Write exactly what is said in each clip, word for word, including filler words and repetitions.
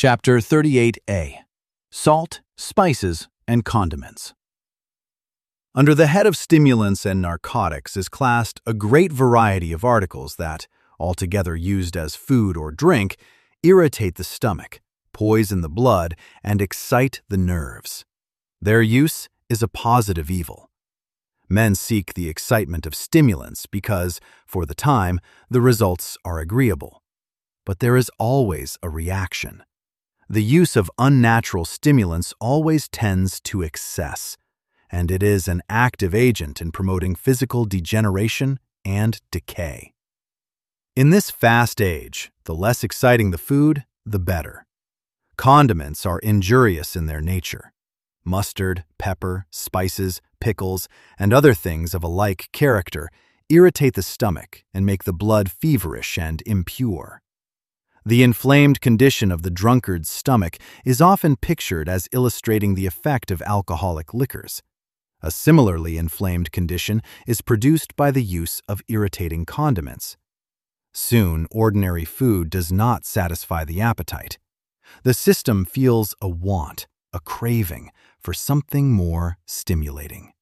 Chapter thirty-eight A. Salt, Spices, and Condiments. Under the head of stimulants and narcotics is classed a great variety of articles that, altogether used as food or drink, irritate the stomach, poison the blood, and excite the nerves. Their use is a positive evil. Men seek the excitement of stimulants because, for the time, the results are agreeable. But there is always a reaction. The use of unnatural stimulants always tends to excess, and it is an active agent in promoting physical degeneration and decay. In this fast age, the less exciting the food, the better. Condiments are injurious in their nature. Mustard, pepper, spices, pickles, and other things of a like character irritate the stomach and make the blood feverish and impure. The inflamed condition of the drunkard's stomach is often pictured as illustrating the effect of alcoholic liquors. A similarly inflamed condition is produced by the use of irritating condiments. Soon, ordinary food does not satisfy the appetite. The system feels a want, a craving, for something more stimulating.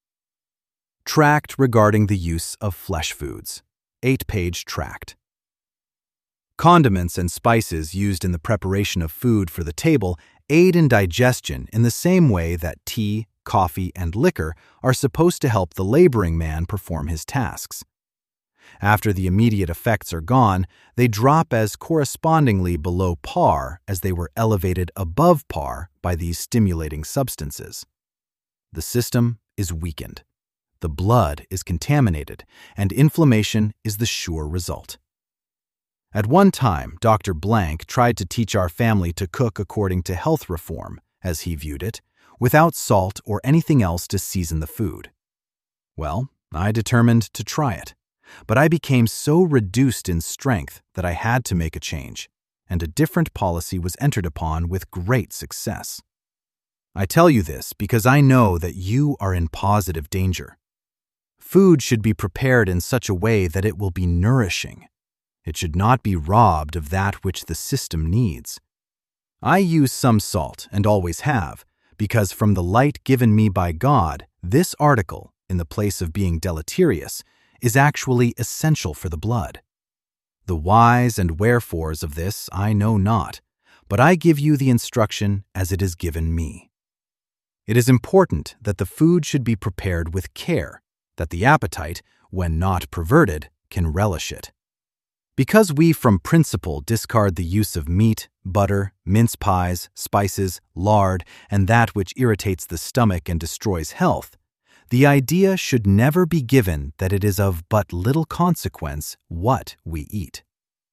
Tract regarding the use of flesh foods. Eight-page tract. Condiments and spices used in the preparation of food for the table aid in digestion in the same way that tea, coffee, and liquor are supposed to help the laboring man perform his tasks. After the immediate effects are gone, they drop as correspondingly below par as they were elevated above par by these stimulating substances. The system is weakened. The blood is contaminated, and inflammation is the sure result. At one time, Doctor Blank tried to teach our family to cook according to health reform, as he viewed it, without salt or anything else to season the food. Well, I determined to try it, but I became so reduced in strength that I had to make a change, and a different policy was entered upon with great success. I tell you this because I know that you are in positive danger. Food should be prepared in such a way that it will be nourishing. It should not be robbed of that which the system needs. I use some salt, and always have, because from the light given me by God, this article, in the place of being deleterious, is actually essential for the blood. The whys and wherefores of this I know not, but I give you the instruction as it is given me. It is important that the food should be prepared with care, that the appetite, when not perverted, can relish it. Because we from principle discard the use of meat, butter, mince pies, spices, lard, and that which irritates the stomach and destroys health, the idea should never be given that it is of but little consequence what we eat.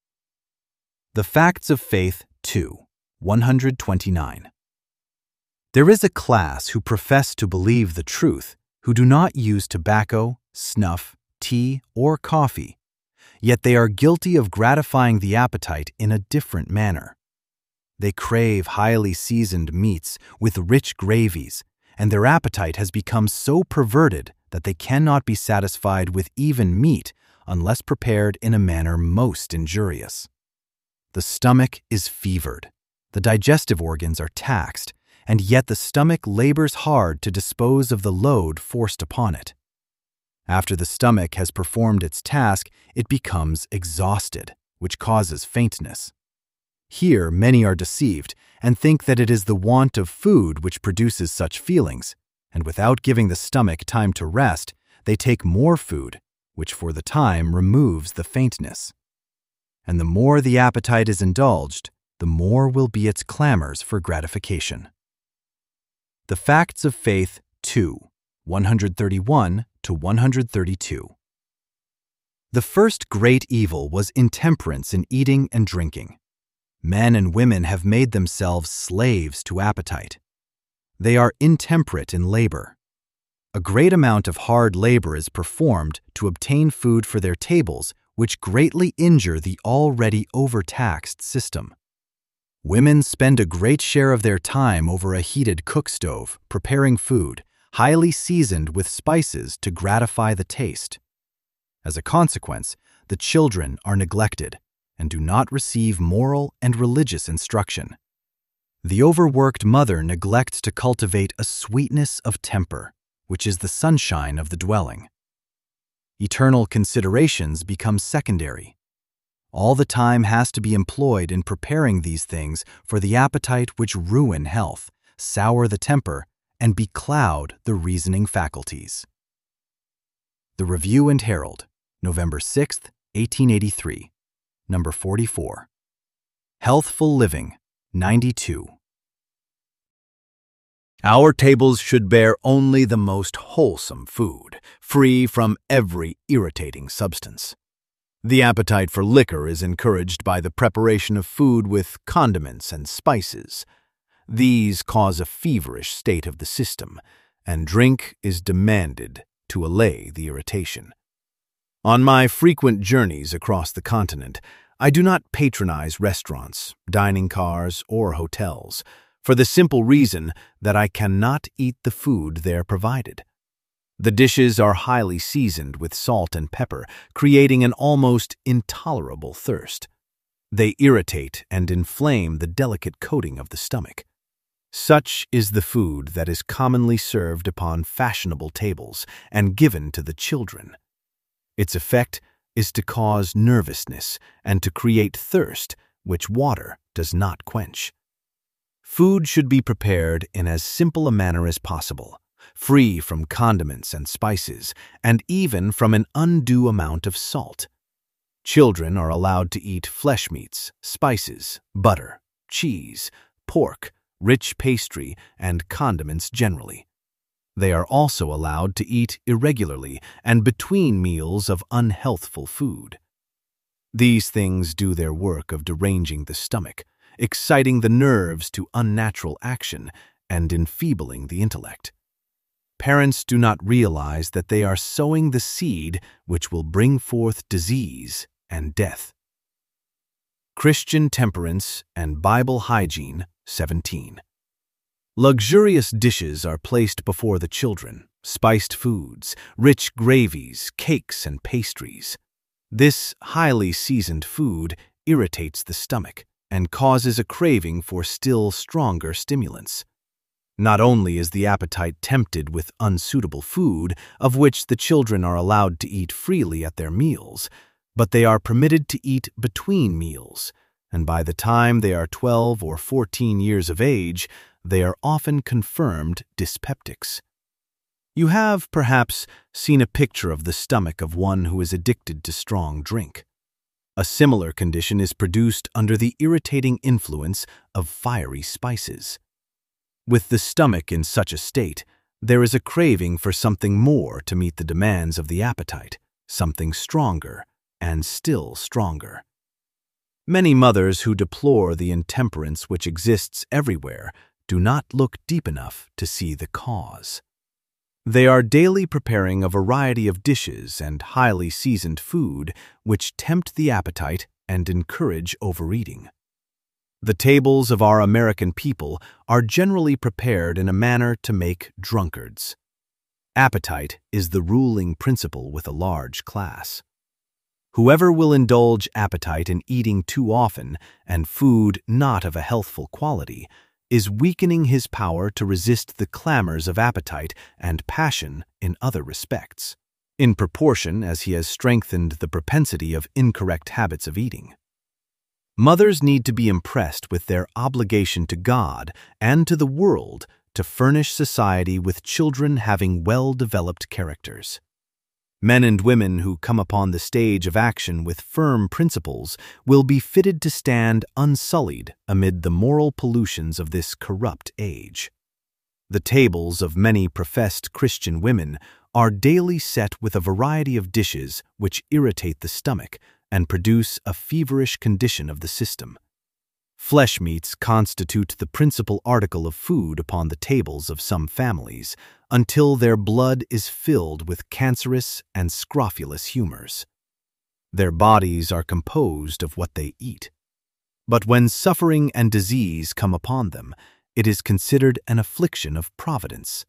The Facts of Faith two, one hundred twenty-nine. There is a class who profess to believe the truth, who do not use tobacco, snuff, tea, or coffee, yet they are guilty of gratifying the appetite in a different manner. They crave highly seasoned meats with rich gravies, and their appetite has become so perverted that they cannot be satisfied with even meat unless prepared in a manner most injurious. The stomach is fevered, the digestive organs are taxed, and yet the stomach labors hard to dispose of the load forced upon it. After the stomach has performed its task, it becomes exhausted, which causes faintness. Here many are deceived and think that it is the want of food which produces such feelings, and without giving the stomach time to rest, they take more food, which for the time removes the faintness. And the more the appetite is indulged, the more will be its clamors for gratification. The Facts of Faith two, one hundred thirty-one to one hundred thirty-two. The first great evil was intemperance in eating and drinking. Men and women have made themselves slaves to appetite. They are intemperate in labor. A great amount of hard labor is performed to obtain food for their tables, which greatly injure the already overtaxed system. Women spend a great share of their time over a heated cook stove, preparing food, highly seasoned with spices to gratify the taste. As a consequence, the children are neglected and do not receive moral and religious instruction. The overworked mother neglects to cultivate a sweetness of temper, which is the sunshine of the dwelling. Eternal considerations become secondary. All the time has to be employed in preparing these things for the appetite which ruin health, sour the temper, and becloud the reasoning faculties. The Review and Herald, November sixth, eighteen eighty-three, number forty-four. Healthful Living, ninety-two. Our tables should bear only the most wholesome food, free from every irritating substance. The appetite for liquor is encouraged by the preparation of food with condiments and spices. These cause a feverish state of the system, and drink is demanded to allay the irritation. On my frequent journeys across the continent, I do not patronize restaurants, dining cars, or hotels, for the simple reason that I cannot eat the food there provided. The dishes are highly seasoned with salt and pepper, creating an almost intolerable thirst. They irritate and inflame the delicate coating of the stomach. Such is the food that is commonly served upon fashionable tables and given to the children. Its effect is to cause nervousness and to create thirst, which water does not quench. Food should be prepared in as simple a manner as possible, free from condiments and spices, and even from an undue amount of salt. Children are allowed to eat flesh meats, spices, butter, cheese, pork, rich pastry, and condiments generally. They are also allowed to eat irregularly and between meals of unhealthful food. These things do their work of deranging the stomach, exciting the nerves to unnatural action, and enfeebling the intellect. Parents do not realize that they are sowing the seed which will bring forth disease and death. Christian Temperance and Bible Hygiene, seventeen. Luxurious dishes are placed before the children, spiced foods, rich gravies, cakes, and pastries. This highly seasoned food irritates the stomach and causes a craving for still stronger stimulants. Not only is the appetite tempted with unsuitable food, of which the children are allowed to eat freely at their meals, but they are permitted to eat between meals, and by the time they are twelve or fourteen years of age, they are often confirmed dyspeptics. You have, perhaps, seen a picture of the stomach of one who is addicted to strong drink. A similar condition is produced under the irritating influence of fiery spices. With the stomach in such a state, there is a craving for something more to meet the demands of the appetite, something stronger and still stronger. Many mothers who deplore the intemperance which exists everywhere do not look deep enough to see the cause. They are daily preparing a variety of dishes and highly seasoned food which tempt the appetite and encourage overeating. The tables of our American people are generally prepared in a manner to make drunkards. Appetite is the ruling principle with a large class. Whoever will indulge appetite in eating too often and food not of a healthful quality is weakening his power to resist the clamors of appetite and passion in other respects, in proportion as he has strengthened the propensity of incorrect habits of eating. Mothers need to be impressed with their obligation to God and to the world to furnish society with children having well-developed characters. Men and women who come upon the stage of action with firm principles will be fitted to stand unsullied amid the moral pollutions of this corrupt age. The tables of many professed Christian women are daily set with a variety of dishes which irritate the stomach and produce a feverish condition of the system. Flesh meats constitute the principal article of food upon the tables of some families, until their blood is filled with cancerous and scrofulous humors. Their bodies are composed of what they eat. But when suffering and disease come upon them, it is considered an affliction of providence.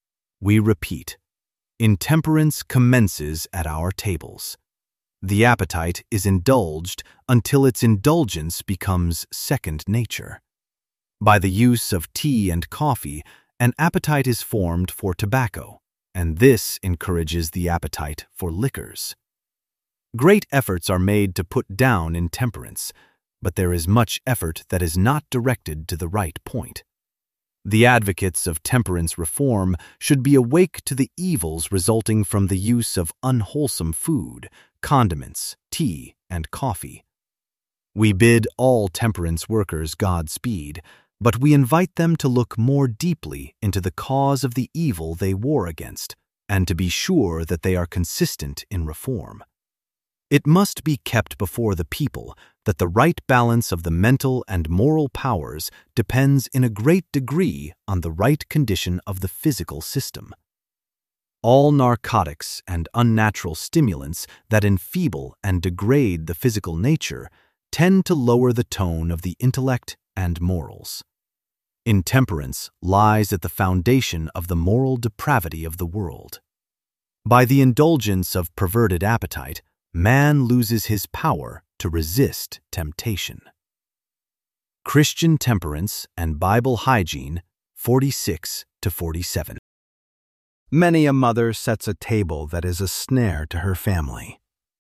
We repeat, intemperance commences at our tables. The appetite is indulged until its indulgence becomes second nature. By the use of tea and coffee, an appetite is formed for tobacco, and this encourages the appetite for liquors. Great efforts are made to put down intemperance, but there is much effort that is not directed to the right point. The advocates of temperance reform should be awake to the evils resulting from the use of unwholesome food, condiments, tea, and coffee. We bid all temperance workers Godspeed, but we invite them to look more deeply into the cause of the evil they war against, and to be sure that they are consistent in reform. It must be kept before the people that the right balance of the mental and moral powers depends in a great degree on the right condition of the physical system. All narcotics and unnatural stimulants that enfeeble and degrade the physical nature tend to lower the tone of the intellect and morals. Intemperance lies at the foundation of the moral depravity of the world. By the indulgence of perverted appetite, man loses his power to resist temptation. Christian Temperance and Bible Hygiene, forty-six to forty-seven. Many a mother sets a table that is a snare to her family.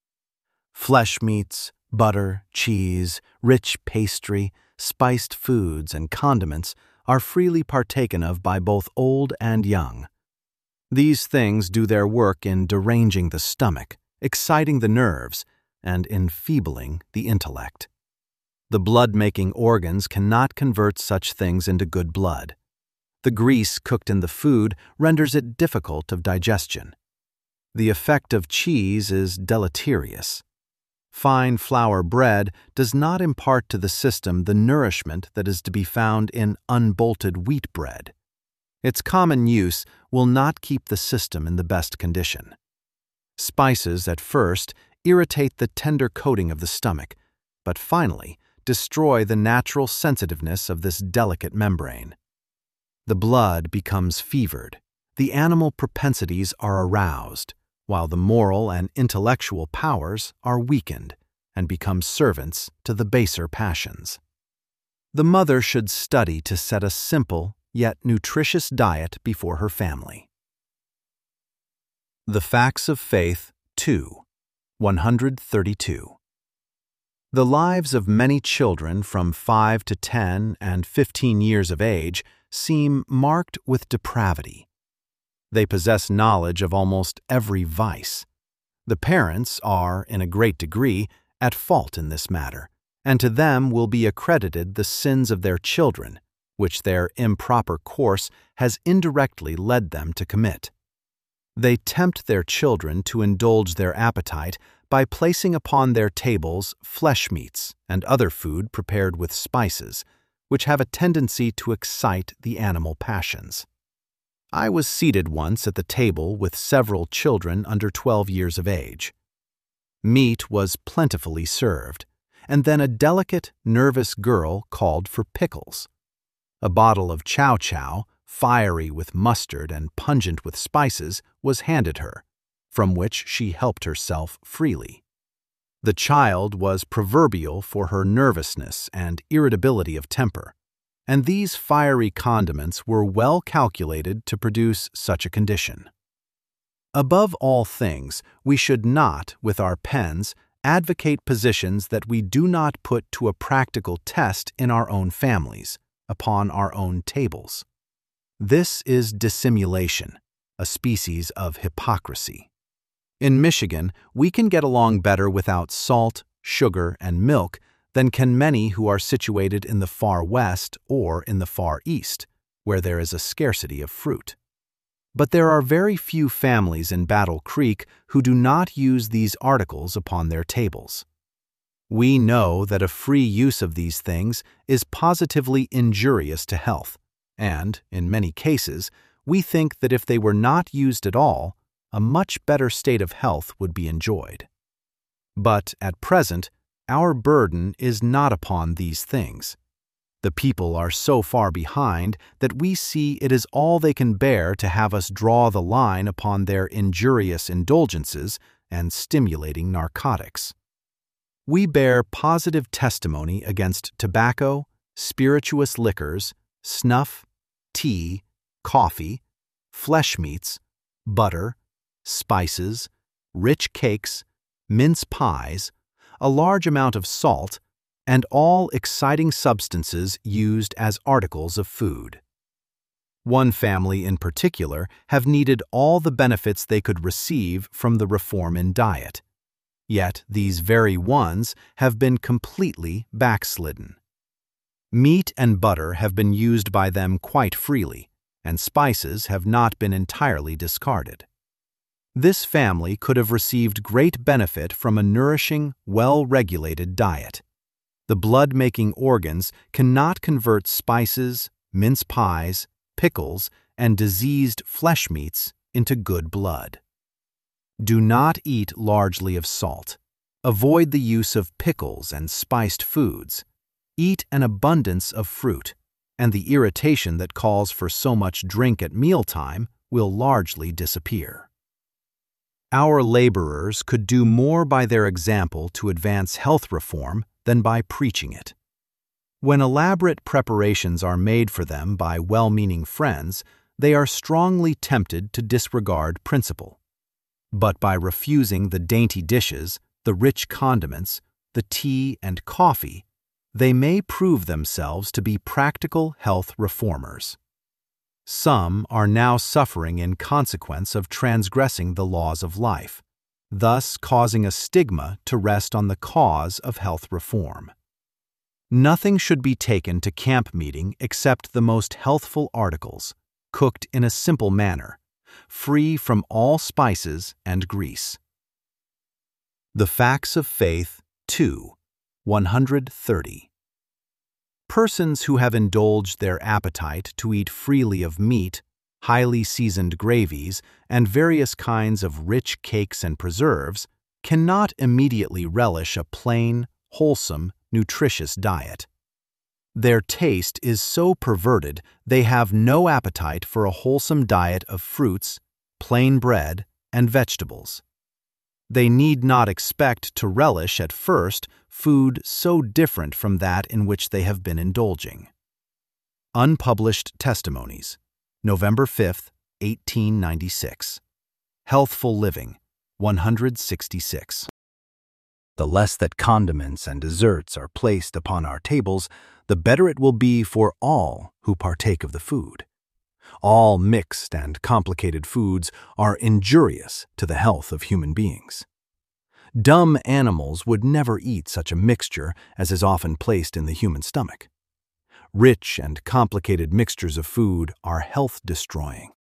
Flesh meats, butter, cheese, rich pastry, spiced foods, and condiments are freely partaken of by both old and young. These things do their work in deranging the stomach, exciting the nerves, and enfeebling the intellect. The blood-making organs cannot convert such things into good blood. The grease cooked in the food renders it difficult of digestion. The effect of cheese is deleterious. Fine flour bread does not impart to the system the nourishment that is to be found in unbolted wheat bread. Its common use will not keep the system in the best condition. Spices, at first, irritate the tender coating of the stomach, but finally destroy the natural sensitiveness of this delicate membrane. The blood becomes fevered, the animal propensities are aroused, while the moral and intellectual powers are weakened and become servants to the baser passions. The mother should study to set a simple yet nutritious diet before her family. The Facts of Faith, two, one hundred thirty-two. The lives of many children from five to ten and fifteen years of age seem marked with depravity. They possess knowledge of almost every vice. The parents are, in a great degree, at fault in this matter, and to them will be accredited the sins of their children, which their improper course has indirectly led them to commit. They tempt their children to indulge their appetite by placing upon their tables flesh meats and other food prepared with spices, which have a tendency to excite the animal passions. I was seated once at the table with several children under twelve years of age. Meat was plentifully served, and then a delicate, nervous girl called for pickles. A bottle of chow chow, fiery with mustard and pungent with spices, was handed her, from which she helped herself freely. The child was proverbial for her nervousness and irritability of temper, and these fiery condiments were well calculated to produce such a condition. Above all things, we should not, with our pens, advocate positions that we do not put to a practical test in our own families, upon our own tables. This is dissimulation, a species of hypocrisy. In Michigan, we can get along better without salt, sugar, and milk than can many who are situated in the far west or in the far east, where there is a scarcity of fruit. But there are very few families in Battle Creek who do not use these articles upon their tables. We know that a free use of these things is positively injurious to health, and, in many cases, we think that if they were not used at all, a much better state of health would be enjoyed. But, at present, our burden is not upon these things. The people are so far behind that we see it is all they can bear to have us draw the line upon their injurious indulgences and stimulating narcotics. We bear positive testimony against tobacco, spirituous liquors, snuff, tea, coffee, flesh meats, butter, spices, rich cakes, mince pies, a large amount of salt, and all exciting substances used as articles of food. One family in particular have needed all the benefits they could receive from the reform in diet. Yet these very ones have been completely backslidden. Meat and butter have been used by them quite freely, and spices have not been entirely discarded. This family could have received great benefit from a nourishing, well-regulated diet. The blood-making organs cannot convert spices, mince pies, pickles, and diseased flesh meats into good blood. Do not eat largely of salt. Avoid the use of pickles and spiced foods. Eat an abundance of fruit, and the irritation that calls for so much drink at mealtime will largely disappear. Our laborers could do more by their example to advance health reform than by preaching it. When elaborate preparations are made for them by well-meaning friends, they are strongly tempted to disregard principle. But by refusing the dainty dishes, the rich condiments, the tea and coffee, they may prove themselves to be practical health reformers. Some are now suffering in consequence of transgressing the laws of life, thus causing a stigma to rest on the cause of health reform. Nothing should be taken to camp meeting except the most healthful articles, cooked in a simple manner, free from all spices and grease. The Facts of Faith, two, one hundred thirty. Persons who have indulged their appetite to eat freely of meat, highly seasoned gravies, and various kinds of rich cakes and preserves cannot immediately relish a plain, wholesome, nutritious diet. Their taste is so perverted they have no appetite for a wholesome diet of fruits, plain bread, and vegetables. They need not expect to relish at first food so different from that in which they have been indulging. Unpublished Testimonies, November fifth, eighteen ninety-six. Healthful Living, one hundred sixty-six. The less that condiments and desserts are placed upon our tables, the better it will be for all who partake of the food. All mixed and complicated foods are injurious to the health of human beings. Dumb animals would never eat such a mixture as is often placed in the human stomach. Rich and complicated mixtures of food are health-destroying.